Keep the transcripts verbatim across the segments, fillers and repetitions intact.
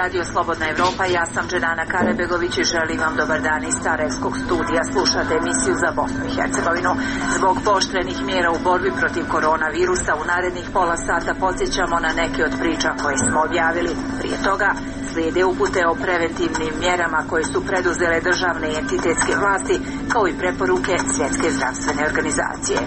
Radio Slobodna Evropa, ja sam Dženana Karebegović i želim vam dobar dan iz Sarajevskog studija. Slušate emisiju za Bosnu i Hercegovinu. Zbog pooštrenih mjera u borbi protiv koronavirusa u narednih pola sata podsjećamo na neke od priča koje smo objavili. Prije toga slijede upute o preventivnim mjerama koje su preduzele državne i entitetske vlasti, kao i preporuke Svjetske zdravstvene organizacije.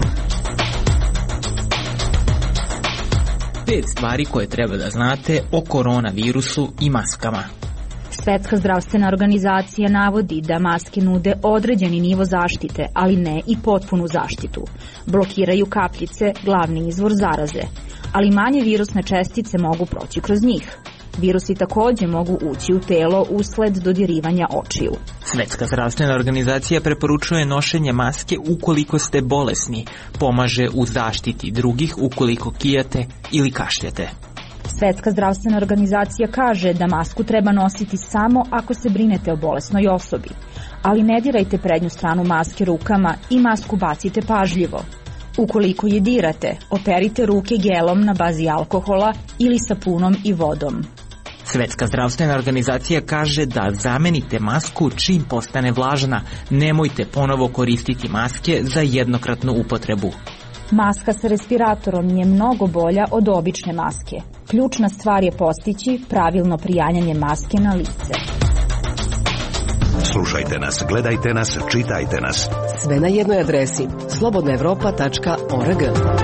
Pet stvari koje treba da znate o koronavirusu i maskama. Svjetska zdravstvena organizacija navodi da maske nude određeni nivo zaštite, ali ne i potpunu zaštitu. Blokiraju kapljice, glavni izvor zaraze, ali manje virusne čestice mogu proći kroz njih. Virusi također mogu ući u telo usled dodirivanja očiju. Svjetska zdravstvena organizacija preporučuje nošenje maske ukoliko ste bolesni, pomaže u zaštiti drugih ukoliko kijate ili kašljete. Svjetska zdravstvena organizacija kaže da masku treba nositi samo ako se brinete o bolesnoj osobi, ali ne dirajte prednju stranu maske rukama i masku bacite pažljivo. Ukoliko je dirate, operite ruke gelom na bazi alkohola ili sapunom i vodom. Svjetska zdravstvena organizacija kaže da zamenite masku čim postane vlažna, nemojte ponovo koristiti maske za jednokratnu upotrebu. Maska sa respiratorom je mnogo bolja od obične maske. Ključna stvar je postići pravilno prijanjanje maske na lice. Slušajte nas, gledajte nas, čitajte nas. Sve na jednoj adresi slobodna evropa tačka org.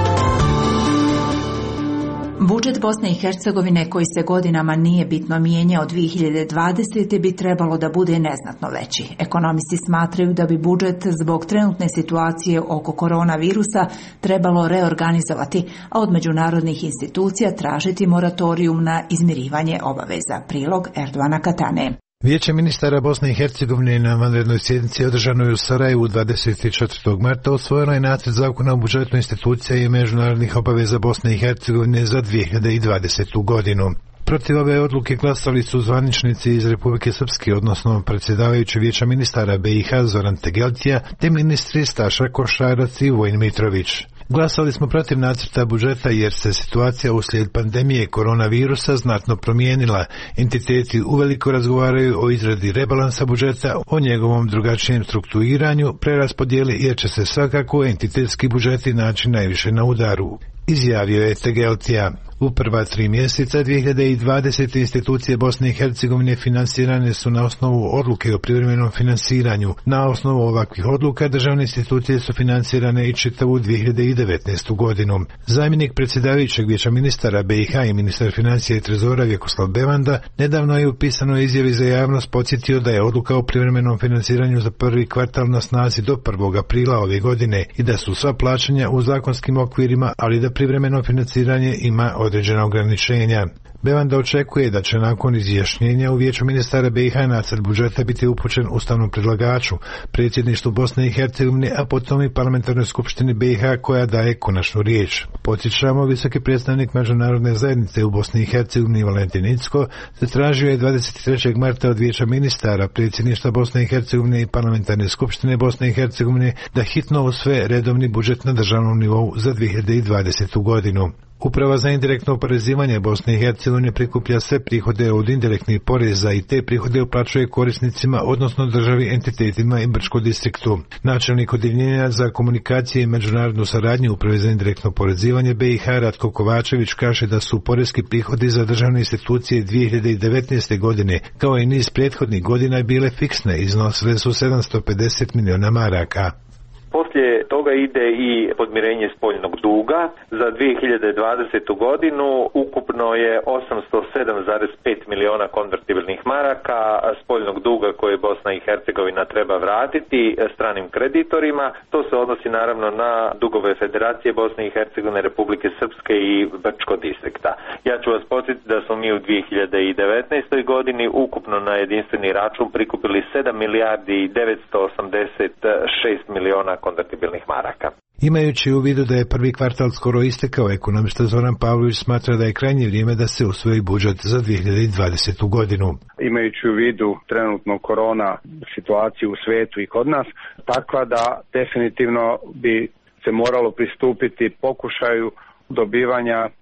Budžet Bosne i Hercegovine, koji se godinama nije bitno mijenjao dvije hiljade dvadesete. bi trebalo da bude neznatno veći. Ekonomisti smatraju da bi budžet zbog trenutne situacije oko koronavirusa trebalo reorganizovati, a od međunarodnih institucija tražiti moratorijum na izmirivanje obaveza. Prilog Erdovana Katane. Vijeće ministara Bosne i Hercegovine na vanrednoj sjednici održanoj u Sarajevu dvadeset četvrtog marta usvojeno je nacrt zakona o budžetu institucija i međunarodnih obaveza Bosne i Hercegovine za dvije hiljade dvadesetu. godinu. Protiv ove odluke glasali su zvaničnici iz Republike Srpske, odnosno predsjedavajući Vijeća ministara B i H Zoran Tegeltija, te ministri Staša Košarac i Vojin Mitrović. Glasali smo protiv nacrta budžeta jer se situacija uslijed pandemije koronavirusa znatno promijenila. Entiteti uveliko razgovaraju o izradi rebalansa budžeta, o njegovom drugačijem strukturiranju, preraspodjeli jer će se svakako entitetski budžeti naći najviše na udaru, izjavio je Tegeltija. U prva tri mjeseca dvije hiljade dvadesete. institucije Bosne i Hercegovine finansirane su na osnovu odluke o privremenom finansiranju. Na osnovu ovakvih odluka državne institucije su finansirane i čitavu dvije hiljade devetnaestu. godinu. Zamjenik predsjedavajućeg Vijeća ministara B i H i ministar financija i trezora Vjekoslav Bevanda nedavno je u pisanoj izjavi za javnost podsjetio da je odluka o privremenom finansiranju za prvi kvartal na snazi do prvog aprila ove godine i da su sva plaćanja u zakonskim okvirima, ali da privremeno finansiranje ima određena ograničenja. Bevanda očekuje da će nakon izjašnjenja u Vijeću ministara B i H nacrt budžeta biti upućen ustavnom predlagaču, predsjedništvu Bosne i Hercegovine, a potom i parlamentarnoj skupštini B i H koja daje konačnu riječ. Podsjećamo, visoki predstavnik međunarodne zajednice u Bosni i Hercegovini Valentin Incko zatražio je dvadeset trećeg marta od Vijeća ministara, predsjedništva Bosne i Hercegovine i parlamentarne skupštine Bosne i Hercegovine da hitno usvoje redovni budžet na državnom nivou za dvije hiljade dvadesetu. godinu. Uprava za indirektno oporezivanje Bosne i Hercegovine prikuplja sve prihode od indirektnih poreza i te prihode uplaćuje korisnicima, odnosno državi, entitetima i Brčko distriktu. Načelnik odjeljenja za komunikacije i međunarodnu saradnju Uprave za indirektno oporezivanje B i H Ratko Kovačević kaže da su poreski prihodi za državne institucije dvije hiljade devetnaeste. godine, kao i niz prethodnih godina, bile fiksne, iznosile su sedamsto pedeset miliona maraka. Poslije toga ide i podmirenje spoljnog duga. Za dvije hiljade dvadesetu. godinu ukupno je osamsto sedam zarez pet miliona konvertibilnih maraka spoljnog duga koje Bosna i Hercegovina treba vratiti stranim kreditorima. To se odnosi naravno na dugove Federacije Bosne i Hercegovine, Republike Srpske i Brčko distrikta. Ja ću vas podsjetiti da smo mi u dvije hiljade devetnaestoj. godini ukupno na jedinstveni račun prikupili sedam milijardi i devetsto osamdeset šest miliona konvertibilnih maraka. Imajući u vidu da je prvi kvartal skoro istekao, ekonomista Zoran Pavlović smatra da je krajnje vrijeme da se usvoji budžet za dvije hiljade dvadesetu. godinu. Imajući u vidu trenutno korona situaciju u svijetu i kod nas, takva da definitivno bi se moralo pristupiti pokušaju dobivanja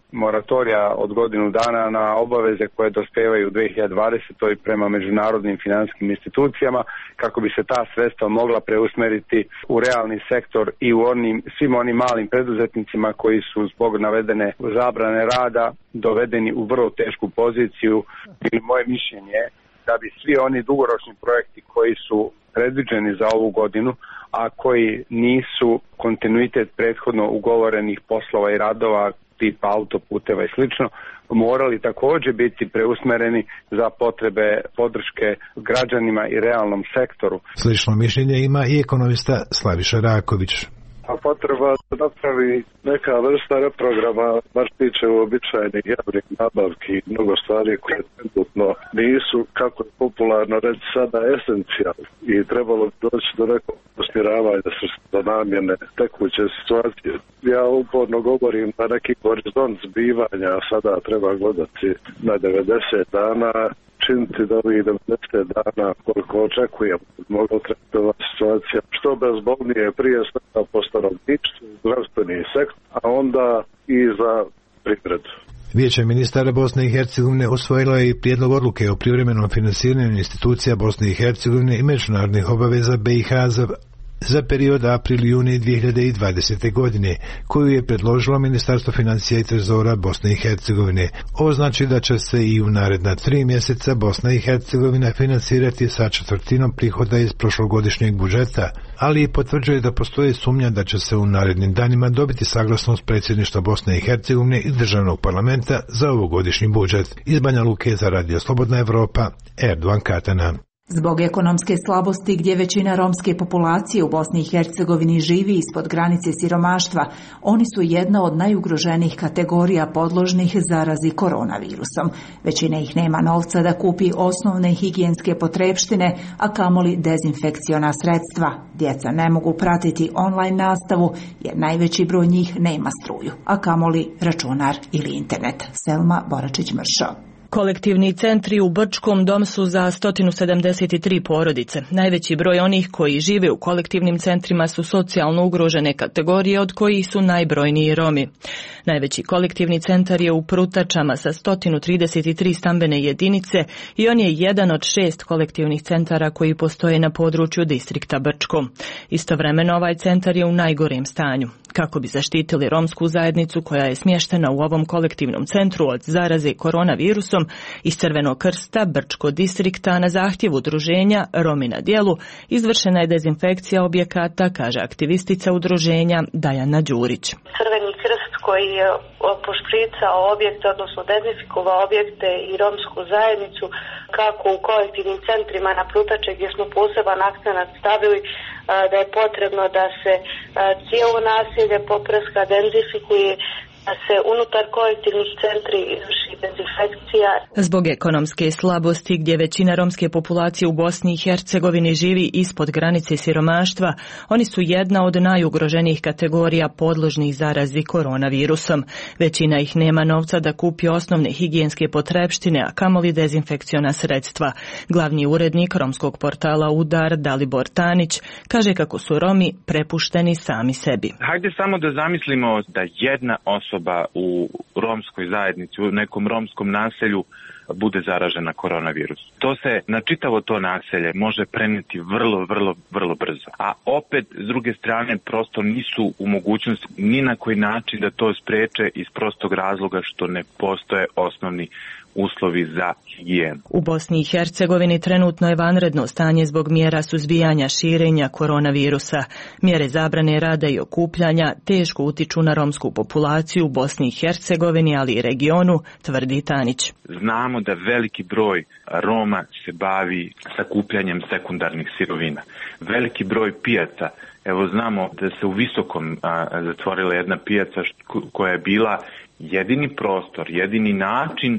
moratorija od godinu dana na obaveze koje dospevaju u dvije hiljade dvadesetoj prema međunarodnim financijskim institucijama, kako bi se ta sredstva mogla preusmeriti u realni sektor i u onim, svim onim malim preduzetnicima koji su zbog navedene zabrane rada dovedeni u vrlo tešku poziciju. I moje mišljenje je da bi svi oni dugoročni projekti koji su predviđeni za ovu godinu, a koji nisu kontinuitet prethodno ugovorenih poslova i radova tipa autoputeva i slično, morali također biti preusmereni za potrebe podrške građanima i realnom sektoru. Slično mišljenje ima i ekonomista Slaviša Raković. A potreba da napravi neka vrsta reprograma, baš tiče uobičajenih javnih nabavki i mnogo stvari koje trenutno nisu, kako je popularno reći sada, esencijalne. I trebalo bi doći do nekog usmjeravanja do namjene tekuće situacije. Ja uporno govorim da neki horizont zbivanja sada treba gledati na devedeset dana, činiti da ovih devedeset dana koliko očekujem mogla trebati ova situacija što bezbolnije prije svega po stanovništvu, zdravstveni sektor, a onda i za privredu. Vijeće ministara Bosne i Hercegovine usvojilo je i prijedlog odluke o privremenom finansiranju institucija Bosne i Hercegovine i međunarodnih obaveza B i H za za period april-juni dvije hiljade dvadesete. godine, koju je predložilo Ministarstvo financija i trezora Bosne i Hercegovine. Ovo znači da će se i u naredna tri mjeseca Bosna i Hercegovina finansirati sa četvrtinom prihoda iz prošlogodišnjeg budžeta, ali i potvrđuje da postoji sumnja da će se u narednim danima dobiti saglasnost predsjedništva Bosne i Hercegovine i državnog parlamenta za ovogodišnji budžet. Iz Banja Luke za Radio Slobodna Evropa, Erdovan Katana. Zbog ekonomske slabosti gdje većina romske populacije u Bosni i Hercegovini živi ispod granice siromaštva, oni su jedna od najugroženijih kategorija podložnih zarazi koronavirusom. Većina ih nema novca da kupi osnovne higijenske potrepštine, a kamoli dezinfekciona sredstva. Djeca ne mogu pratiti online nastavu jer najveći broj njih nema struju, a kamoli računar ili internet. Selma Boračić-Mršo. Kolektivni centri u Brčkom dom su za sto sedamdeset tri porodice. Najveći broj onih koji žive u kolektivnim centrima su socijalno ugrožene kategorije, od kojih su najbrojniji Romi. Najveći kolektivni centar je u Prutačama sa sto trideset tri stambene jedinice i on je jedan od šest kolektivnih centara koji postoje na području distrikta Brčko. Istovremeno ovaj centar je u najgorem stanju. Kako bi zaštitili romsku zajednicu koja je smještena u ovom kolektivnom centru od zaraze koronavirusom, iz Crvenog krsta Brčko distrikta na zahtjev udruženja Romi na djelu izvršena je dezinfekcija objekata, kaže aktivistica udruženja Dajana Đurić. Crveni krst koji je pošpricao objekte, odnosno dezinfikovao objekte i romsku zajednicu, kako u kolektivnim centrima na Prutače gdje smo poseban akcenat stavili da je potrebno da se cijelo naselje poprska, dezinfikuje, da se unutar kolektivnih centri izvrši dezinfekcija. Zbog ekonomske slabosti gdje većina romske populacije u Bosni i Hercegovini živi ispod granice siromaštva, oni su jedna od najugroženijih kategorija podložnih zarazi koronavirusom. Većina ih nema novca da kupi osnovne higijenske potrepštine, a kamoli dezinfekciona sredstva. Glavni urednik romskog portala Udar, Dalibor Tanić, kaže kako su Romi prepušteni sami sebi. Hajde samo da zamislimo da jedna osoba u romskoj zajednici, u nekom romskom naselju bude zaražena koronavirus. To se na čitavo to naselje može prenijeti vrlo, vrlo, vrlo brzo. A opet, s druge strane, prosto nisu u mogućnosti ni na koji način da to spreče iz prostog razloga što ne postoje osnovni uslovi za higijenu. U Bosni i Hercegovini trenutno je vanredno stanje zbog mjera suzbijanja širenja koronavirusa. Mjere zabrane rada i okupljanja teško utiču na romsku populaciju u Bosni i Hercegovini, ali i regionu, tvrdi Tanić. Znamo da veliki broj Roma se bavi sakupljanjem sekundarnih sirovina. Veliki broj pijaca, evo znamo da se u Visokom a, zatvorila jedna pijaca koja je bila jedini prostor, jedini način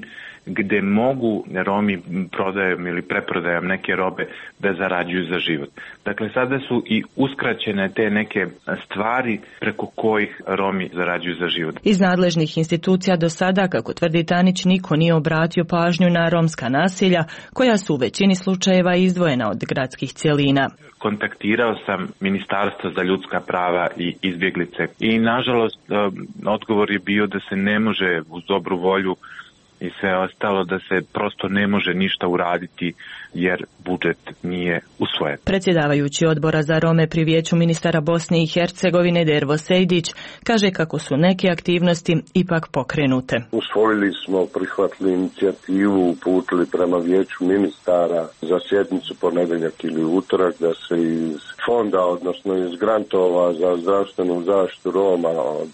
gde mogu Romi prodajom ili preprodajom neke robe da zarađuju za život. Dakle, sada su i uskraćene te neke stvari preko kojih Romi zarađuju za život. Iz nadležnih institucija do sada, kako tvrdi Tanić, niko nije obratio pažnju na romska naselja, koja su u većini slučajeva izdvojena od gradskih cjelina. Kontaktirao sam Ministarstvo za ljudska prava i izbjeglice i nažalost odgovor je bio da se ne može uz dobru volju i sve ostalo, da se prosto ne može ništa uraditi jer budžet nije usvojen. Predsjedavajući odbora za Rome pri Vijeću ministara Bosne i Hercegovine Dervo Sejdić kaže kako su neke aktivnosti ipak pokrenute. Usvojili smo, prihvatili inicijativu, uputili prema Vijeću ministara za sjednicu ponedjeljak ili utorak da se iz fonda, odnosno iz grantova za zdravstvenu zaštitu Roma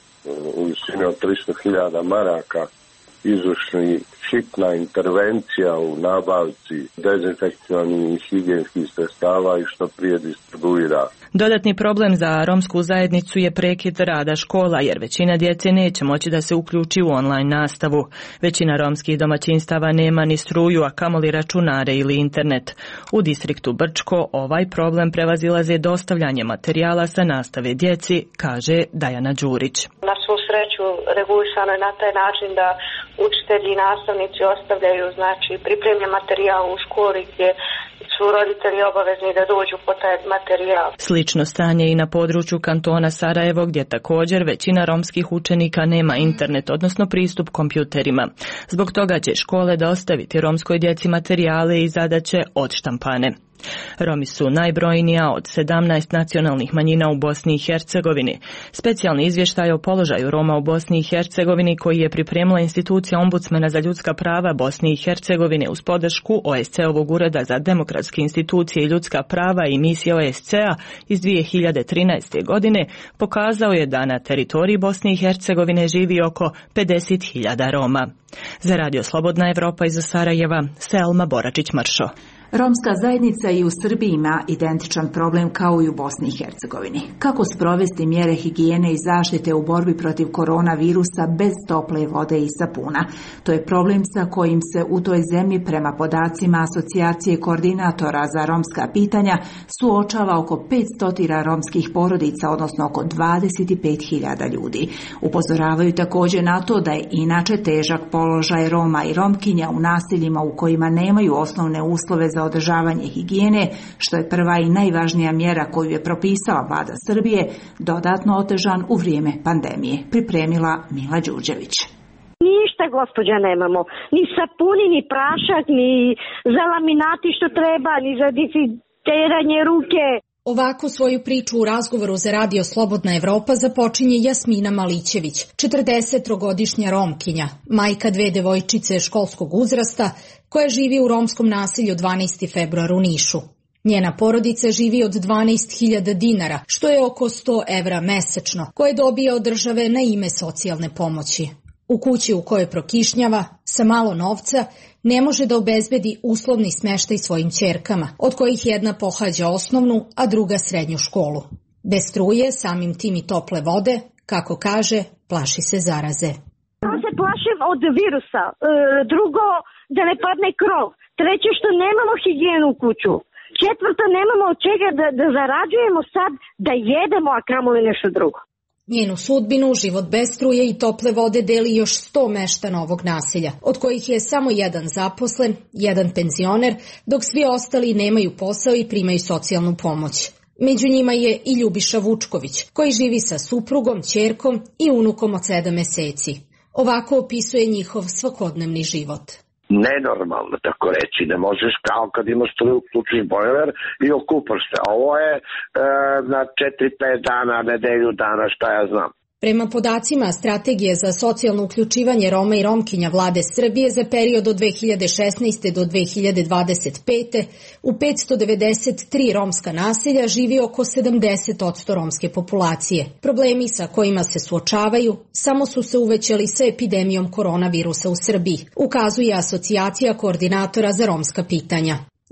u visini od tristo hiljada maraka izvršni hitna intervencija u nabavci dezinfekcionih i higijenskih sredstava i što prije distribuira. Dodatni problem za romsku zajednicu je prekid rada škola, jer većina djece neće moći da se uključi u online nastavu. Većina romskih domaćinstava nema ni struju, a kamoli računare ili internet. U distriktu Brčko ovaj problem prevazilaze dostavljanje materijala sa nastave djeci, kaže Dajana Đurić. Na svu sreću regulisano je na taj način da učitelji i nastavnici ostavljaju znači pripremljen materijal u školi gdje su roditelji obavezni da dođu po taj materijal. Slično stanje i na području kantona Sarajevo, gdje također većina romskih učenika nema internet, odnosno pristup kompjuterima. Zbog toga će škole dostaviti romskoj djeci materijale i zadaće odštampane. Romi su najbrojnija od sedamnaest nacionalnih manjina u Bosni i Hercegovini. Specijalni izvještaj o položaju Roma u Bosni i Hercegovini koji je pripremila institucija Ombudsmana za ljudska prava Bosne i Hercegovine uz podršku O S C-ovog Ureda za demokratske institucije i ljudska prava i misije O S C-a iz dvije hiljade trinaeste. godine pokazao je da na teritoriji Bosne i Hercegovine živi oko pedeset hiljada Roma. Za Radio Slobodna Evropa iz Sarajeva, Selma Boračić-Mršo. Romska zajednica i u Srbiji ima identičan problem kao i u Bosni i Hercegovini. Kako sprovesti mjere higijene i zaštite u borbi protiv koronavirusa bez tople vode i sapuna? To je problem sa kojim se u toj zemlji prema podacima Asocijacije koordinatora za romska pitanja suočava oko petsto romskih porodica, odnosno oko dvadeset pet hiljada ljudi. Upozoravaju također na to da je inače težak položaj Roma i Romkinja u naseljima u kojima nemaju osnovne uslove za održavanje higijene, što je prva i najvažnija mjera koju je propisala vlada Srbije, dodatno otežan u vrijeme pandemije, pripremila Mila Đurđević. Ništa, gospođa, nemamo. Ni sapuni, ni prašak, ni za laminati što treba, ni za dezinficiranje ruke. Ovako svoju priču u razgovoru za Radio Slobodna Evropa započinje Jasmina Malićević, četrdesetogodišnja Romkinja, majka dve devojčice školskog uzrasta, koja živi u romskom naselju dvanaesti februar u Nišu. Njena porodica živi od dvanaest hiljada dinara, što je oko sto evra mesečno, koje dobija od države na ime socijalne pomoći. U kući u kojoj prokišnjava, sa malo novca, ne može da obezbedi uslovni smještaj svojim ćerkama, od kojih jedna pohađa osnovnu, a druga srednju školu. Bez struje, samim tim i tople vode, kako kaže, plaši se zaraze. Ja se plašim od virusa, e, drugo da ne padne krov, treće što nemamo higijenu u kuću, četvrto nemamo od čega da, da zarađujemo sad da jedemo, a kamoli nešto drugo. Njenu sudbinu, život bez struje i tople vode deli još sto meštana ovog naselja, od kojih je samo jedan zaposlen, jedan penzioner, dok svi ostali nemaju posao i primaju socijalnu pomoć. Među njima je i Ljubiša Vučković, koji živi sa suprugom, ćerkom i unukom od sedam meseci. Ovako opisuje njihov svakodnevni život. Nenormalno, tako reći, ne možeš kao kad imaš struju, uključiš bojler i okupaš se. Ovo je e, na četiri pet dana, nedelju dana, šta ja znam. Prema podacima Strategije za socijalno uključivanje Roma i Romkinja vlade Srbije za period od dve hiljade šesnaeste. do dve hiljade dvadeset pete. u petsto devedeset tri romska naselja živi oko sedamdeset posto romske populacije. Problemi sa kojima se suočavaju samo su se uvećali sa epidemijom koronavirusa u Srbiji, ukazuje Asocijacija koordinatora za romska pitanja.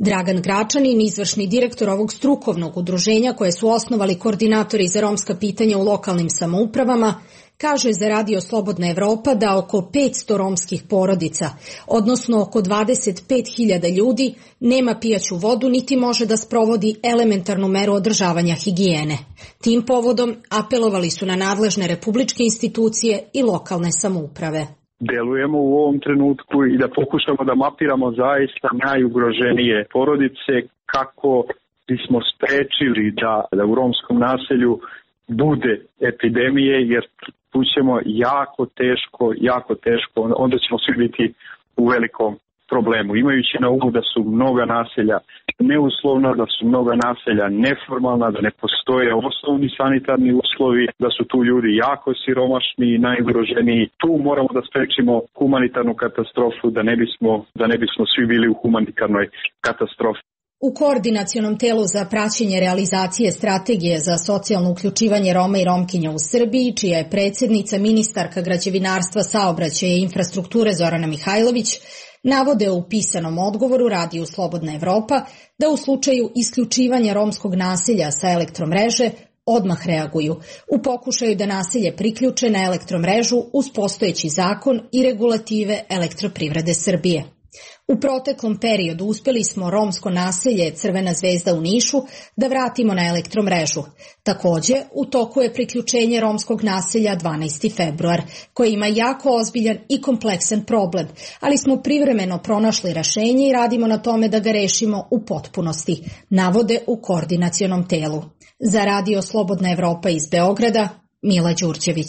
Dragan Gračanin, izvršni direktor ovog strukovnog udruženja koje su osnovali koordinatori za romska pitanja u lokalnim samoupravama, kaže za Radio Slobodna Evropa da oko petsto romskih porodica, odnosno oko dvadeset pet hiljada ljudi, nema pijaću vodu niti može da sprovodi elementarnu meru održavanja higijene. Tim povodom apelovali su na nadležne republičke institucije i lokalne samouprave. Delujemo u ovom trenutku i da pokušamo da mapiramo zaista najugroženije porodice kako bismo sprečili da, da u romskom naselju bude epidemije, jer tu ćemo jako teško, jako teško, onda ćemo svi biti u velikom problemu. Imajući na umu da su mnoga naselja neuslovna, da su mnoga naselja neformalna, da ne postoje osnovni sanitarni uslovi, da su tu ljudi jako siromašni i najugroženiji. Tu moramo da sprečimo humanitarnu katastrofu, da ne bismo, da ne bismo svi bili u humanitarnoj katastrofi. U koordinacionom telu za praćenje realizacije strategije za socijalno uključivanje Roma i Romkinja u Srbiji, čija je predsjednica ministarka građevinarstva, saobraćaja i infrastrukture Zorana Mihajlović, navode u pisanom odgovoru Radiju Slobodna Evropa da u slučaju isključivanja romskog naselja sa elektromreže odmah reaguju u pokušaju da naselje priključe na elektromrežu uz postojeći zakon i regulative Elektroprivrede Srbije. U proteklom periodu uspjeli smo romsko naselje Crvena zvezda u Nišu da vratimo na elektromrežu. Također, u toku je priključenje romskog naselja dvanaesti februar, koje ima jako ozbiljan i kompleksan problem, ali smo privremeno pronašli rješenje i radimo na tome da ga rešimo u potpunosti, navode u koordinacionom telu. Za Radio Slobodna Evropa iz Beograda, Mila Đurđević.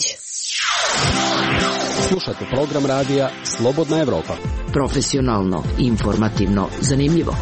Slušate program radija Slobodna Evropa. Profesionalno, informativno, zanimljivo.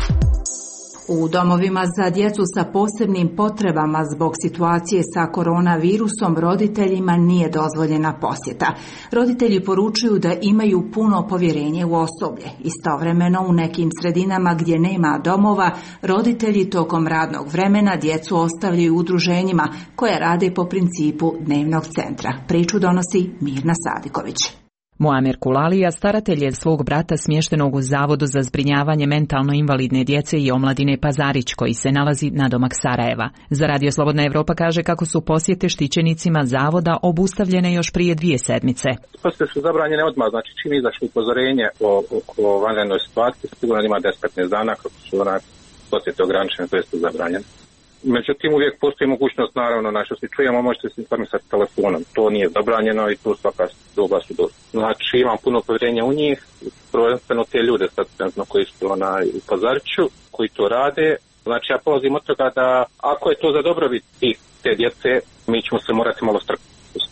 U domovima za djecu sa posebnim potrebama zbog situacije sa koronavirusom roditeljima nije dozvoljena posjeta. Roditelji poručuju da imaju puno povjerenje u osoblje. Istovremeno u nekim sredinama gdje nema domova, roditelji tokom radnog vremena djecu ostavljaju udruženjima koje rade po principu dnevnog centra. Priču donosi Mirna Sadiković. Muamer Kulalija staratelj je svog brata smještenog u Zavodu za zbrinjavanje mentalno invalidne djece i omladine Pazarić, koji se nalazi nadomak Sarajeva. Za Radio Slobodna Evropa kaže kako su posjete štićenicima zavoda obustavljene još prije dvije sedmice. Posjete su zabranjene odmah, znači čim izašlo upozorenje o, o, o vanrednoj situaciji, sigurno ima deset do petnaest dana kako su onak posjete ograničene, to jest zabranjene. Međutim, uvijek postoji mogućnost, naravno, na što se čujemo, možete se informisati telefonom. To nije zabranjeno i tu svaka doba su dosta. Znači, imam puno povjerenja u njih, prvenstveno te ljude sad, koji su onaj, u Pazariću, koji to rade. Znači, ja polazim od toga da, ako je to za dobrobit tih te djece, mi ćemo se morati malo strpiti.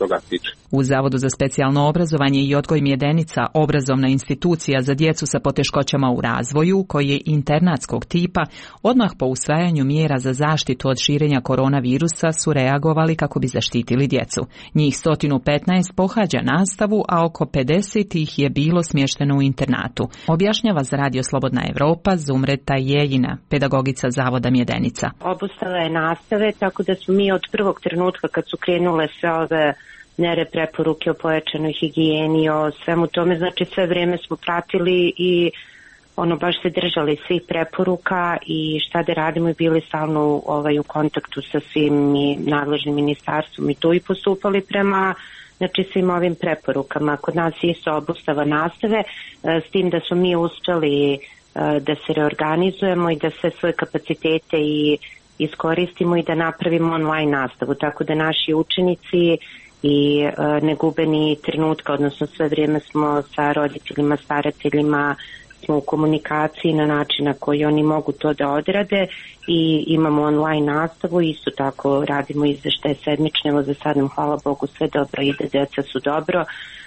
U Zavodu za specijalno obrazovanje i odgoj Mjedenica, obrazovna institucija za djecu sa poteškoćama u razvoju, koji je internatskog tipa, odmah po usvajanju mjera za zaštitu od širenja koronavirusa su reagovali kako bi zaštitili djecu. Njih sto petnaest pohađa nastavu, a oko pedeset ih je bilo smješteno u internatu. Objašnjava za Radio Slobodna Evropa Zumred Tajejina, pedagogica Zavoda Mjedenica. Obustava je nastave, tako da su mi od prvog trenutka kad su krenule sve ove mjere, preporuke o pojačanoj higijeni, o svemu tome, znači sve vrijeme smo pratili i ono baš se držali svih preporuka i šta da radimo i bili stalno ovaj, u kontaktu sa svim i nadležnim ministarstvom i to i postupali prema znači svim ovim preporukama. Kod nas je isto obustava nastave, s tim da smo mi uspjeli da se reorganizujemo i da sve svoje kapacitete i iskoristimo i da napravimo online nastavu, tako da naši učenici i e, ne gube ni trenutka, odnosno sve vrijeme smo sa roditeljima, starateljima, smo u komunikaciji na način na koji oni mogu to da odrade i imamo online nastavu, isto tako radimo izveštaje sedmične, evo za sad nam hvala Bogu sve dobro ide, djeca su dobro,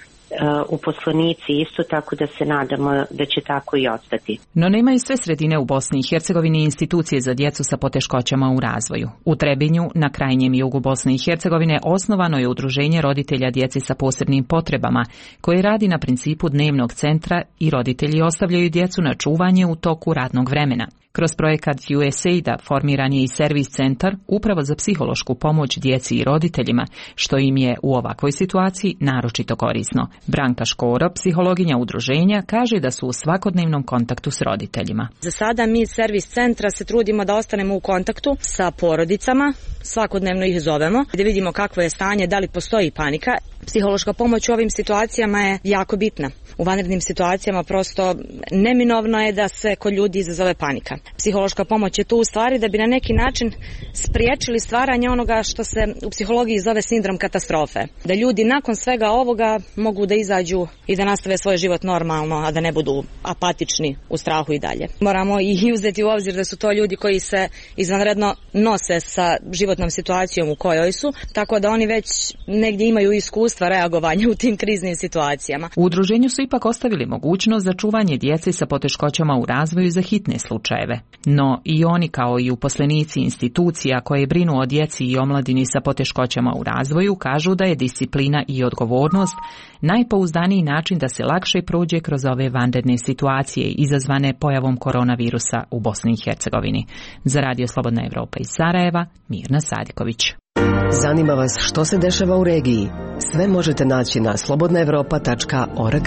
uposlenici isto, tako da se nadamo da će tako i ostati. No nemaju sve sredine u Bosni i Hercegovini institucije za djecu sa poteškoćama u razvoju. U Trebinju, na krajnjem jugu Bosne i Hercegovine, osnovano je udruženje roditelja djece sa posebnim potrebama, koje radi na principu dnevnog centra i roditelji ostavljaju djecu na čuvanje u toku radnog vremena. Kroz projekat U S A I D-a formiran je i servis centar upravo za psihološku pomoć djeci i roditeljima, što im je u ovakvoj situaciji naročito korisno. Branka Škoro, psihologinja udruženja, kaže da su u svakodnevnom kontaktu s roditeljima. Za sada mi iz servis centra se trudimo da ostanemo u kontaktu sa porodicama, svakodnevno ih zovemo, da vidimo kakvo je stanje, da li postoji panika. Psihološka pomoć u ovim situacijama je jako bitna. U vanrednim situacijama prosto neminovno je da se kod ljudi izazove panika. Psihološka pomoć je tu u stvari da bi na neki način spriječili stvaranje onoga što se u psihologiji zove sindrom katastrofe. Da ljudi nakon svega ovoga mogu da izađu i da nastave svoj život normalno, a da ne budu apatični u strahu i dalje. Moramo i uzeti u obzir da su to ljudi koji se izvanredno nose sa životnom situacijom u kojoj su, tako da oni već negdje imaju iskustva reagovanja u tim kriznim situacijama. U udruženju su ipak ostavili mogućnost za čuvanje djece sa poteškoćama u razvoju za hitne slučajeve. No i oni, kao i uposlenici institucija koje brinu o djeci i omladini sa poteškoćama u razvoju, kažu da je disciplina i odgovornost najpouzdaniji način da se lakše prođe kroz ove vanredne situacije izazvane pojavom koronavirusa u Bosni i Hercegovini. Za Radio Slobodna Evropa iz Sarajeva, Mirna Sadiković. Zanima vas što se dešava u regiji? Sve možete naći na slobodna evropa tačka org.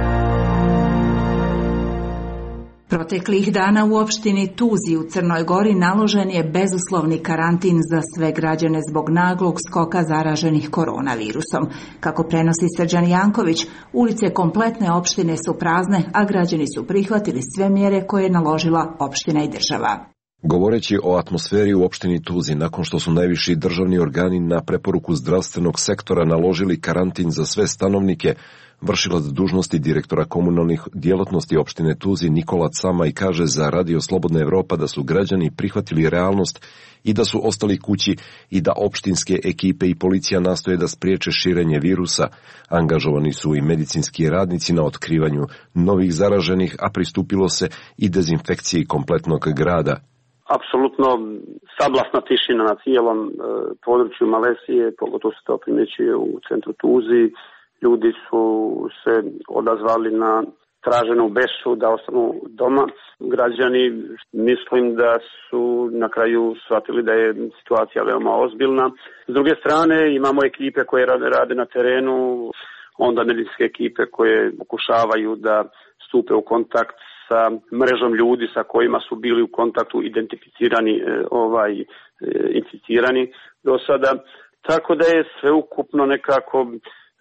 Proteklih dana u opštini Tuzi u Crnoj Gori naložen je bezuslovni karantin za sve građane zbog naglog skoka zaraženih koronavirusom. Kako prenosi Srđan Janković, ulice kompletne opštine su prazne, a građani su prihvatili sve mjere koje je naložila opština i država. Govoreći o atmosferi u opštini Tuzi, nakon što su najviši državni organi na preporuku zdravstvenog sektora naložili karantin za sve stanovnike, vršilac dužnosti direktora komunalnih djelatnosti opštine Tuzi Nikola Camaj kaže za Radio Slobodna Evropa da su građani prihvatili realnost i da su ostali kući i da opštinske ekipe i policija nastoje da spriječe širenje virusa. Angažovani su i medicinski radnici na otkrivanju novih zaraženih, a pristupilo se i dezinfekciji kompletnog grada. Apsolutno sablasna tišina na cijelom e, području Malesije, pogotovo se to primjećuje u centru Tuzi. Ljudi su se odazvali na traženu besu da ostanu doma. Građani mislim da su na kraju shvatili da je situacija veoma ozbiljna. S druge strane imamo ekipe koje rade, rade na terenu, onda medicinske ekipe koje pokušavaju da stupe u kontakt sa mrežom ljudi sa kojima su bili u kontaktu identificirani, ovaj, inficirani do sada. Tako da je sveukupno nekako, e,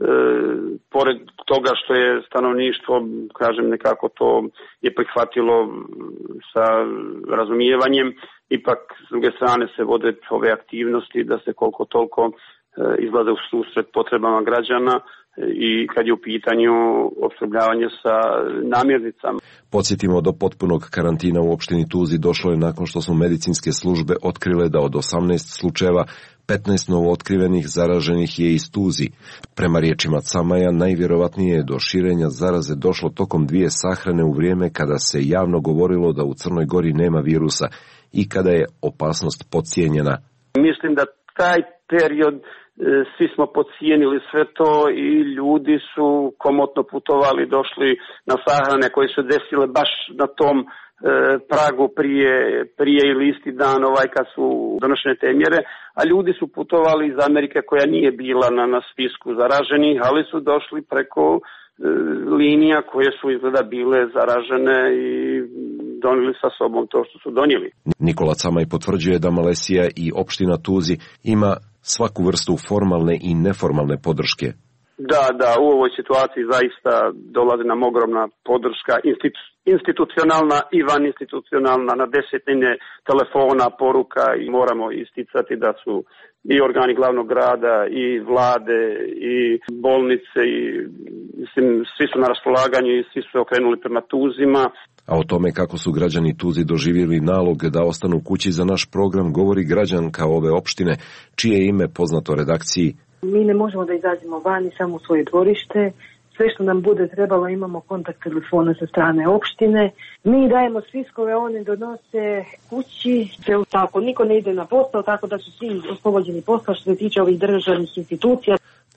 pored toga što je stanovništvo, kažem, nekako to je prihvatilo sa razumijevanjem, ipak s druge strane se vode ove aktivnosti da se koliko toliko e, izlaze u susret potrebama građana i kad je u pitanju opskrbljavanje sa namirnicama. Podsjetimo, do potpunog karantina u opštini Tuzi došlo je nakon što su medicinske službe otkrile da od osamnaest slučajeva petnaest novootkrivenih zaraženih je iz Tuzi. Prema riječima Camaja, najvjerovatnije je do širenja zaraze došlo tokom dvije sahrane u vrijeme kada se javno govorilo da u Crnoj Gori nema virusa i kada je opasnost podcijenjena. Mislim da taj period svi smo podcijenili sve to i ljudi su komotno putovali, došli na sahrane koje su desile baš na tom e, pragu prije, prije ili isti dan ovaj kad su donošene te mjere, a ljudi su putovali iz Amerike koja nije bila na, na spisku zaraženih, ali su došli preko e, linija koje su izgleda bile zaražene i donijeli sa sobom to što su donijeli. Nikola Camaj potvrđuje da Malesija i opština Tuzi ima svaku vrstu formalne i neformalne podrške. Da, da, u ovoj situaciji zaista dolazi nam ogromna podrška institu, institucionalna i vaninstitucionalna, na desetine telefona, poruka, i moramo isticati da su i organi glavnog grada i vlade i bolnice i mislim svi su na raspolaganju i svi su okrenuli prema Tuzima. A o tome kako su građani Tuzi doživjeli nalog da ostanu kući za naš program govori građanka ove opštine, čije ime poznato redakciji. Mi ne možemo da izađemo vani, samo u svoje dvorište. Sve što nam bude trebalo, imamo kontakt telefona sa strane opštine. Mi dajemo spiskove, one donose kući. Tako, niko ne ide na posao, tako da su svi oslobođeni posla što se tiče ovih državnih institucija.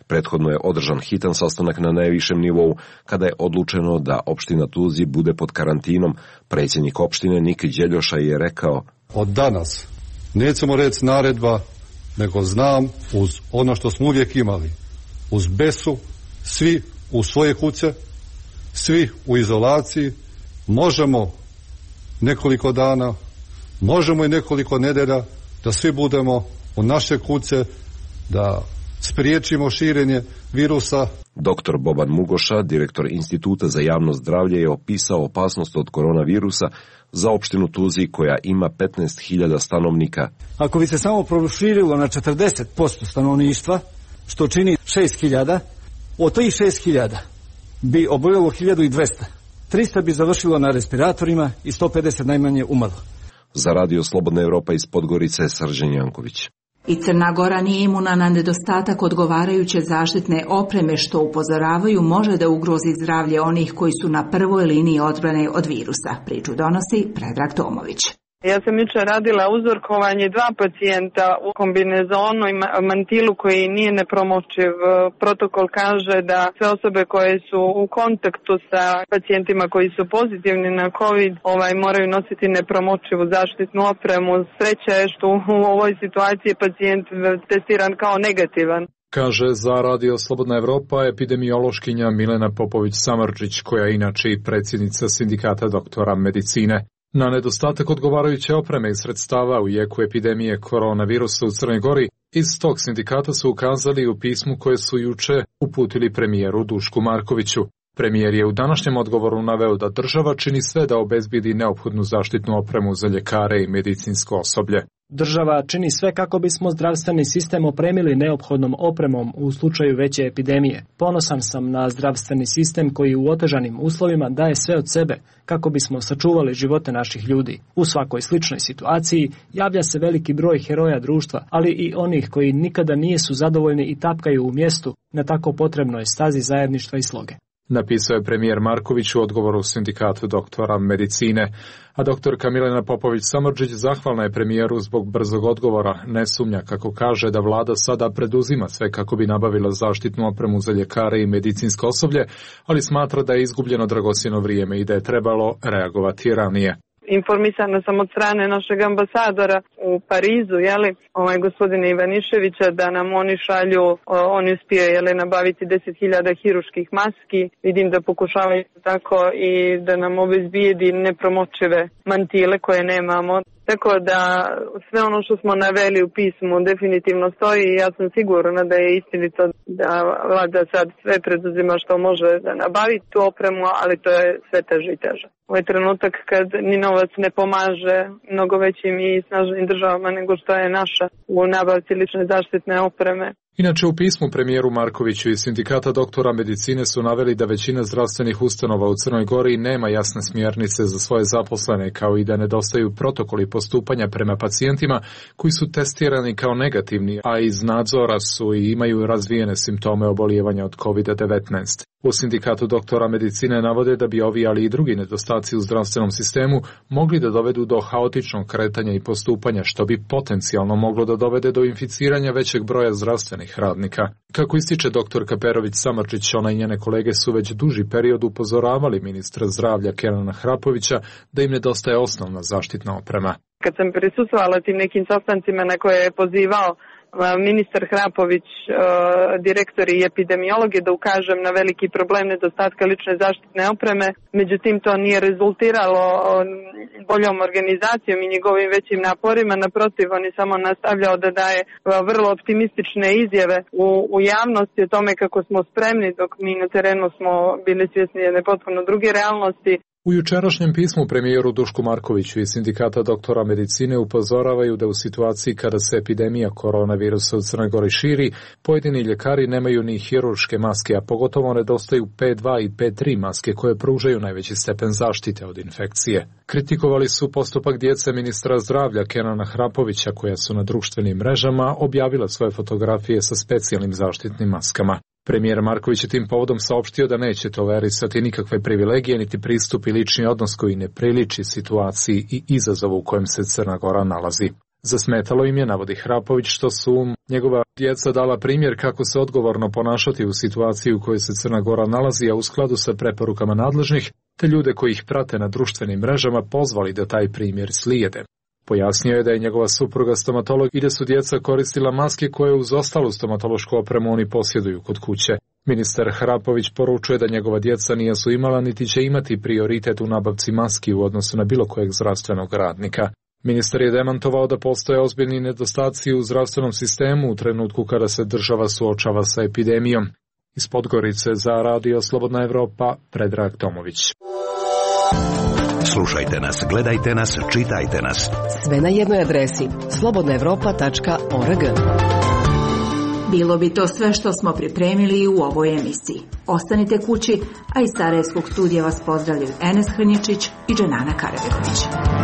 Prethodno je održan hitan sastanak na najvišem nivou, kada je odlučeno da opština Tuzi bude pod karantinom. Predsjednik opštine Nik Đeljoša je rekao: Od danas nećemo reći naredba, nego znam uz ono što smo uvijek imali, uz besu, svi u svoje kuće, svi u izolaciji, možemo nekoliko dana, možemo i nekoliko nedelja da svi budemo u naše kuće, da spriječimo širenje virusa. Doktor Boban Mugoša, direktor Instituta za javno zdravlje, je opisao opasnost od koronavirusa za opštinu Tuzi koja ima petnaest hiljada stanovnika. Ako bi se samo proširilo na četrdeset posto stanovništva, što čini šest hiljada, od tih šest hiljada bi oboljelo hiljadu dvesta. trista bi završilo na respiratorima i sto pedeset najmanje umrlo. Za Radio Slobodna Evropa iz Podgorice, Srđan Janković. I Crna Gora nije imuna na nedostatak odgovarajuće zaštitne opreme, što upozoravaju može da ugrozi zdravlje onih koji su na prvoj liniji odbrane od virusa. Priču donosi Predrag Tomović. Ja sam jučer radila uzorkovanje dva pacijenta u kombinezonu i mantilu koji nije nepromočiv. Protokol kaže da sve osobe koje su u kontaktu sa pacijentima koji su pozitivni na COVID ovaj, moraju nositi nepromočivu zaštitnu opremu. Sreća je što u ovoj situaciji pacijent testiran kao negativan. Kaže za Radio Slobodna Evropa epidemiološkinja Milena Popović-Samardžić, koja je inače i predsjednica Sindikata doktora medicine. Na nedostatak odgovarajuće opreme i sredstava u jeku epidemije koronavirusa u Crnoj Gori, iz tog sindikata su ukazali u pismu koje su juče uputili premijeru Dušku Markoviću. Premijer je u današnjem odgovoru naveo da država čini sve da obezbedi neophodnu zaštitnu opremu za ljekare i medicinsko osoblje. Država čini sve kako bismo zdravstveni sistem opremili neophodnom opremom u slučaju veće epidemije. Ponosan sam na zdravstveni sistem koji u otežanim uslovima daje sve od sebe kako bismo sačuvali živote naših ljudi. U svakoj sličnoj situaciji javlja se veliki broj heroja društva, ali i onih koji nikada nisu zadovoljni i tapkaju u mjestu na tako potrebnoj stazi zajedništva i sloge. Napisao je premijer Marković u odgovoru Sindikatu doktora medicine, a doktorka Milena Popović-Samardžić zahvalna je premijeru zbog brzog odgovora. Ne sumnja, kako kaže, da vlada sada preduzima sve kako bi nabavila zaštitnu opremu za ljekare i medicinsko osoblje, ali smatra da je izgubljeno dragocjeno vrijeme i da je trebalo reagovati ranije. Informisana sam od strane našeg ambasadora u Parizu, jeli, ovaj gospodina Ivaniševića, da nam oni šalju, oni uspije, jeli, nabaviti deset hiljada hiruških maski. Vidim da pokušavaju tako i da nam obezbijedi nepromočive mantile koje nemamo. Tako da sve ono što smo naveli u pismu definitivno stoji i ja sam sigurna da je istinito da vlada sad sve preduzima što može da nabavi tu opremu, ali to je sve teže i teže. Ovo je trenutak kad ni novac ne pomaže mnogo većim i snažnim državama nego što je naša u nabavci lične zaštitne opreme. Inače, u pismu premijeru Markoviću i Sindikata doktora medicine su naveli da većina zdravstvenih ustanova u Crnoj Gori nema jasne smjernice za svoje zaposlene, kao i da nedostaju protokoli postupanja prema pacijentima koji su testirani kao negativni, a iz nadzora su i imaju razvijene simptome obolijevanja od kovid devetnaest. U Sindikatu doktora medicine navode da bi ovi, ali i drugi nedostaci u zdravstvenom sistemu mogli da dovedu do haotičnog kretanja i postupanja, što bi potencijalno moglo da dovede do inficiranja većeg broja zdravstvenih radnika. Kako ističe doktorka Perović-Samardžić, ona i njene kolege su već duži period upozoravali ministra zdravlja Kenana Hrapovića da im nedostaje osnovna zaštitna oprema. Kad sam prisustvovala tim nekim sastancima na koje je pozivao ministar Hrapović, direktori i epidemiologi, da ukažem na veliki problem nedostatka lične zaštitne opreme. Međutim, to nije rezultiralo boljom organizacijom i njegovim većim naporima. Naprotiv, on je samo nastavljao da daje vrlo optimistične izjave u, u javnosti o tome kako smo spremni, dok mi na terenu smo bili svjesni jedne potpuno druge realnosti. U jučerašnjem pismu premijeru Dušku Markoviću i Sindikata doktora medicine upozoravaju da u situaciji kada se epidemija koronavirusa u Crnoj Gori širi, pojedini ljekari nemaju ni hirurške maske, a pogotovo nedostaju P dva i P tri maske koje pružaju najveći stepen zaštite od infekcije. Kritikovali su postupak djece ministra zdravlja Kenana Hrapovića, koja su na društvenim mrežama objavila svoje fotografije sa specijalnim zaštitnim maskama. Premijer Marković je tim povodom saopštio da neće tolerisati nikakve privilegije niti pristup i lični odnos koji ne priliči situaciji i izazovu u kojem se Crna Gora nalazi. Zasmetalo im je, navodi Hrapović, što su njegova djeca dala primjer kako se odgovorno ponašati u situaciji u kojoj se Crna Gora nalazi, a u skladu sa preporukama nadležnih, te ljude koji ih prate na društvenim mrežama pozvali da taj primjer slijede. Pojasnio je da je njegova supruga stomatolog i da su djeca koristila maske koje uz ostalu stomatološku opremu oni posjeduju kod kuće. Ministar Hrapović poručuje da njegova djeca nisu imala niti će imati prioritet u nabavci maski u odnosu na bilo kojeg zdravstvenog radnika. Ministar je demantovao da postoje ozbiljni nedostaci u zdravstvenom sistemu u trenutku kada se država suočava sa epidemijom. Iz Podgorice za Radio Slobodna Evropa, Predrag Tomović. Slušajte nas, gledajte nas, čitajte nas. Sve na jednoj adresi slobodna evropa tačka org. Bilo bi to sve što smo pripremili u ovoj emisiji. Ostanite kući, a iz Sarajevskog studija vas pozdravljaju Enes Hrnječić i Dženana Karabegović.